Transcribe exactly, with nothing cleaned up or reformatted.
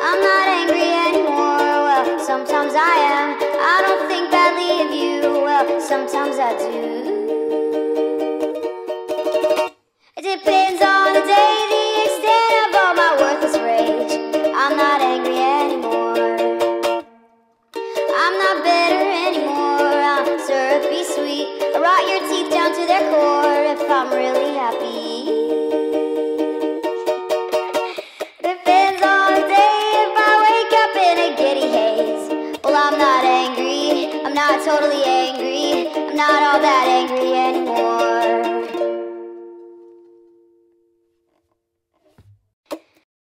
I'm not angry anymore. Well, sometimes I am. I don't think badly of you. Well, sometimes I do. It depends on the day, the extent of all my worthless rage. I'm not angry anymore. I'm not bitter anymore. I'm syrupy sweet. I rot your teeth down to their core if I'm really happy. Depends on the day if I wake up in a giddy haze. Well, I'm not angry. I'm not totally angry. I'm not all that angry anymore.